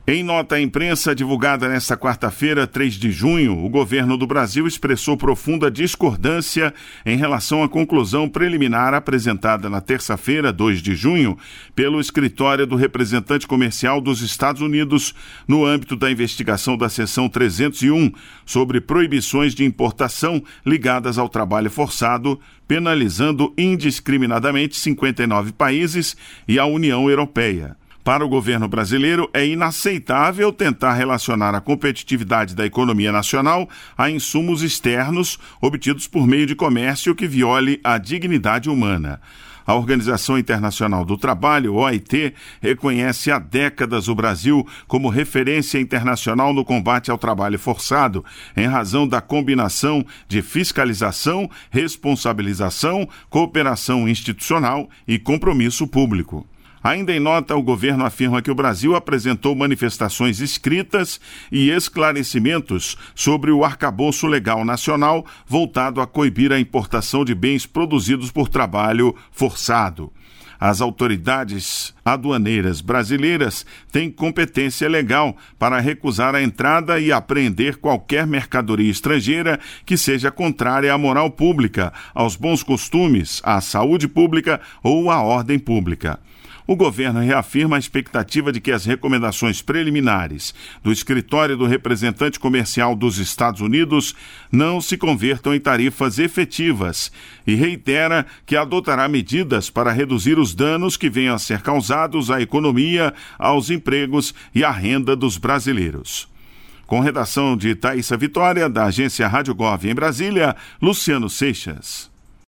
Em nota à imprensa divulgada nesta quarta-feira, 3 de junho, o governo do Brasil expressou profunda discordância em relação à conclusão preliminar apresentada na terça-feira, 2 de junho, pelo escritório do representante comercial dos Estados Unidos no âmbito da investigação da seção 301 sobre proibições de importação ligadas ao trabalho forçado, penalizando indiscriminadamente 59 países e a União Europeia. Para o governo brasileiro, é inaceitável tentar relacionar a competitividade da economia nacional a insumos externos obtidos por meio de comércio que viole a dignidade humana. A Organização Internacional do Trabalho, OIT, reconhece há décadas o Brasil como referência internacional no combate ao trabalho forçado, em razão da combinação de fiscalização, responsabilização, cooperação institucional e compromisso público. Ainda em nota, o governo afirma que o Brasil apresentou manifestações escritas e esclarecimentos sobre o arcabouço legal nacional voltado a coibir a importação de bens produzidos por trabalho forçado. As autoridades aduaneiras brasileiras têm competência legal para recusar a entrada e apreender qualquer mercadoria estrangeira que seja contrária à moral pública, aos bons costumes, à saúde pública ou à ordem pública. O governo reafirma a expectativa de que as recomendações preliminares do escritório do representante comercial dos Estados Unidos não se convertam em tarifas efetivas e reitera que adotará medidas para reduzir os danos que venham a ser causados à economia, aos empregos e à renda dos brasileiros. Com redação de Thaísa Vitória, da agência Rádio Gov em Brasília, Luciano Seixas.